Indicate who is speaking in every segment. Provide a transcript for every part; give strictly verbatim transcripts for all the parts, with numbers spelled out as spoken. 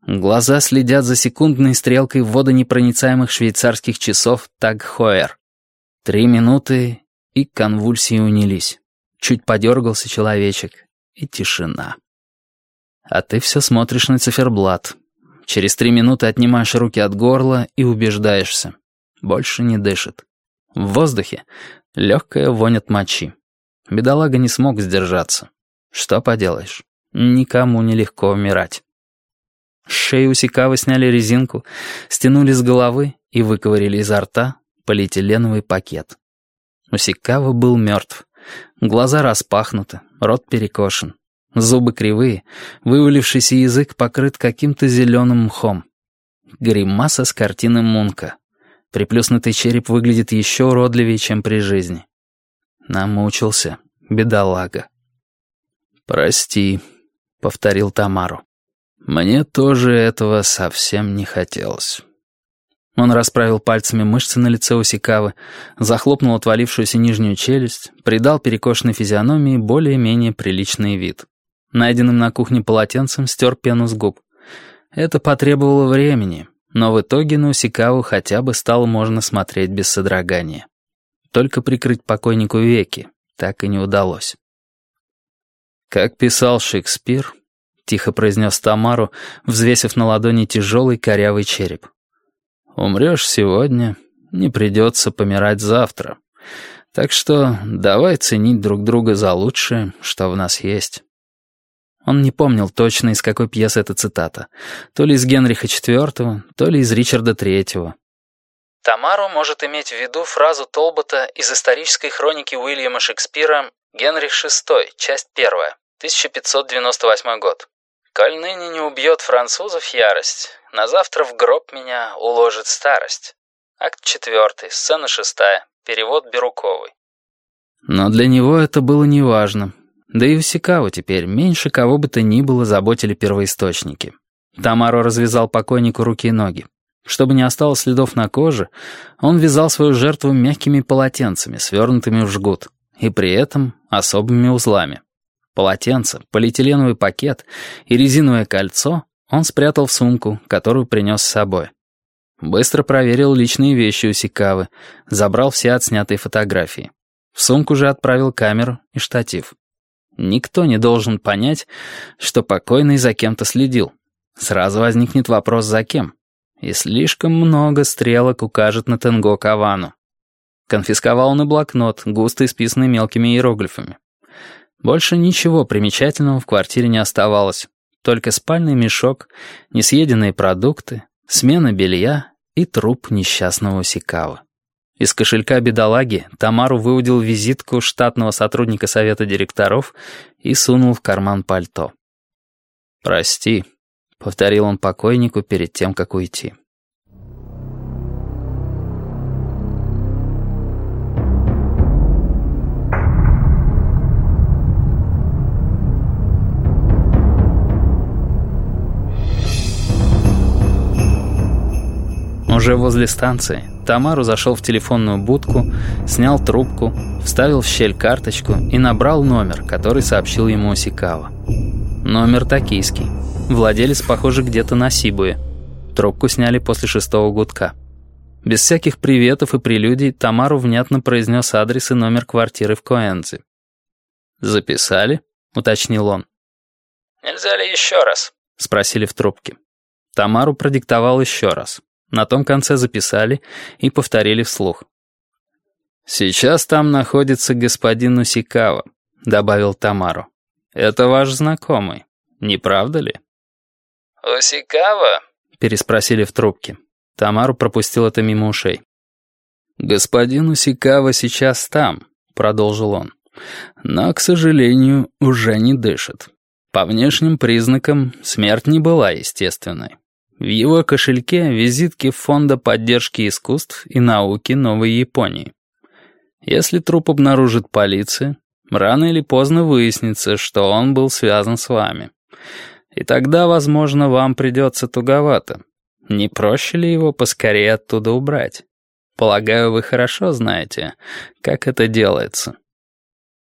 Speaker 1: Глаза следят за секундной стрелкой водонепроницаемых швейцарских часов Таг Хойер. Три минуты, и конвульсии унялись. Чуть подергался человечек, и тишина. А ты все смотришь на циферблат. Через три минуты отнимаешь руки от горла и убеждаешься. Больше не дышит. В воздухе легкая вонь от мочи. Бедолага не смог сдержаться. Что поделаешь, никому не легко умирать. С шеи Усикавы сняли резинку, стянули с головы и выковырили изо рта полиэтиленовый пакет. Усикава был мертв. Глаза распахнуты, рот перекошен. Зубы кривые, вывалившийся язык покрыт каким-то зеленым мхом. Гримаса с картины Мунка. Приплюснутый череп выглядит еще уродливее, чем при жизни. Намучился, бедолага. «Прости», — повторил Тамару. «Мне тоже этого совсем не хотелось». Он расправил пальцами мышцы на лице Усикавы, захлопнул отвалившуюся нижнюю челюсть, придал перекошенной физиономии более-менее приличный вид. Найденным на кухне полотенцем стер пену с губ. Это потребовало времени, но в итоге на Усикаву хотя бы стало можно смотреть без содрогания. Только прикрыть покойнику веки так и не удалось. «Как писал Шекспир», — тихо произнес Тамару, взвесив на ладони тяжелый корявый череп. «Умрешь сегодня, не придется помирать завтра. Так что давай ценить друг друга за лучшее, что в нас есть». Он не помнил точно, из какой пьесы эта цитата. То ли из Генриха четвёртого, то ли из Ричарда третьего. Тамару может иметь в виду фразу Толбота из исторической хроники Уильяма Шекспира «Генрих шестой, часть первая, тысяча пятьсот девяносто восьмой год. «Коль ныне не убьет французов ярость, на завтра в гроб меня уложит старость». Акт четвертый, сцена шестая, перевод Бируковой. Но для него это было неважно. Да и Усикаву теперь меньше кого бы то ни было заботили первоисточники. Тамару развязал покойнику руки и ноги. Чтобы не осталось следов на коже, он вязал свою жертву мягкими полотенцами, свернутыми в жгут, и при этом особыми узлами. Полотенце, полиэтиленовый пакет и резиновое кольцо он спрятал в сумку, которую принес с собой. Быстро проверил личные вещи Усикавы, забрал все отснятые фотографии. В сумку же отправил камеру и штатив. Никто не должен понять, что покойный за кем-то следил. Сразу возникнет вопрос, за кем. И слишком много стрелок укажет на Тенго Кавану. Конфисковал он и блокнот, густо исписанный мелкими иероглифами. Больше ничего примечательного в квартире не оставалось. Только спальный мешок, несъеденные продукты, смена белья и труп несчастного Усикавы. Из кошелька бедолаги Тамару выудил визитку штатного сотрудника совета директоров и сунул в карман пальто. «Прости», — повторил он покойнику перед тем, как уйти. Уже возле станции Тамару зашел в телефонную будку, снял трубку, вставил в щель карточку и набрал номер, который сообщил ему Усикава. Номер токийский. Владелец, похоже, где-то на Сибуе. Трубку сняли после шестого гудка. Без всяких приветов и прелюдий Тамару внятно произнес адрес и номер квартиры в Коэнзи. «Записали?» — уточнил он.
Speaker 2: «Нельзя ли еще раз?»
Speaker 1: — спросили в трубке. Тамару продиктовал еще раз. На том конце записали и повторили вслух. «Сейчас там находится господин Усикава», — добавил Тамару. «Это ваш знакомый, не правда ли?»
Speaker 2: «Усикава?»
Speaker 1: — переспросили в трубке. Тамару пропустил это мимо ушей. «Господин Усикава сейчас там», — продолжил он. «Но, к сожалению, уже не дышит. По внешним признакам смерть не была естественной. В его кошельке визитки Фонда поддержки искусств и науки Новой Японии. Если труп обнаружит полиция, рано или поздно выяснится, что он был связан с вами. И тогда, возможно, вам придется туговато. Не проще ли его поскорее оттуда убрать? Полагаю, вы хорошо знаете, как это делается».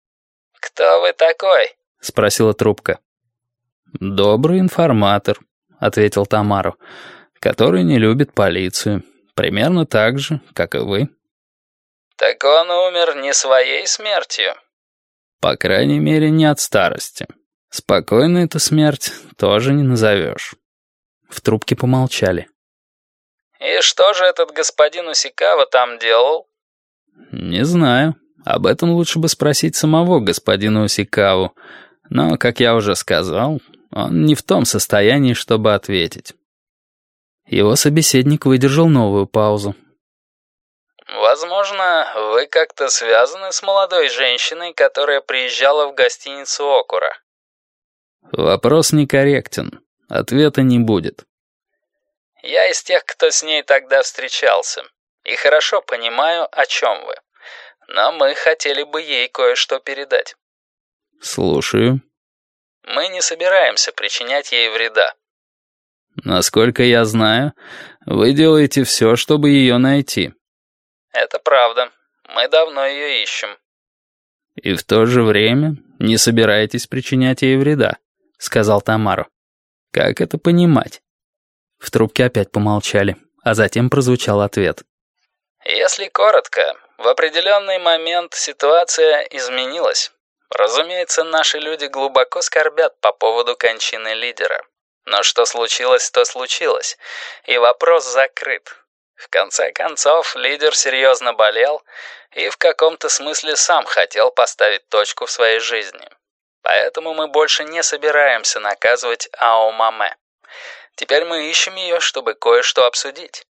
Speaker 2: «Кто вы такой?»
Speaker 1: — спросила трубка. «Добрый информатор», — — ответил Тамару, — «который не любит полицию. Примерно так же, как и вы».
Speaker 2: «Так он умер не своей смертью?»
Speaker 1: «По крайней мере, не от старости. Спокойной эту смерть тоже не назовешь». В трубке помолчали.
Speaker 2: «И что же этот господин Усикава там делал?»
Speaker 1: «Не знаю. Об этом лучше бы спросить самого господина Усикаву. Но, как я уже сказал, он не в том состоянии, чтобы ответить». Его собеседник выдержал новую паузу.
Speaker 2: «Возможно, вы как-то связаны с молодой женщиной, которая приезжала в гостиницу «Окура».
Speaker 1: Вопрос некорректен. Ответа не будет.
Speaker 2: Я из тех, кто с ней тогда встречался, и хорошо понимаю, о чем вы. Но мы хотели бы ей кое-что передать.
Speaker 1: Слушаю.
Speaker 2: Мы не собираемся причинять ей вреда.
Speaker 1: Насколько я знаю, вы делаете все, чтобы ее найти.
Speaker 2: Это правда. Мы давно ее ищем.
Speaker 1: И в то же время не собираетесь причинять ей вреда, сказал Тамару. Как это понимать? В трубке опять помолчали, а затем прозвучал ответ.
Speaker 2: Если коротко, в определенный момент ситуация изменилась. Разумеется, наши люди глубоко скорбят по поводу кончины лидера. Но что случилось, то случилось, и вопрос закрыт. В конце концов, лидер серьезно болел и в каком-то смысле сам хотел поставить точку в своей жизни. Поэтому мы больше не собираемся наказывать Ао Маме. Теперь мы ищем ее, чтобы кое-что обсудить.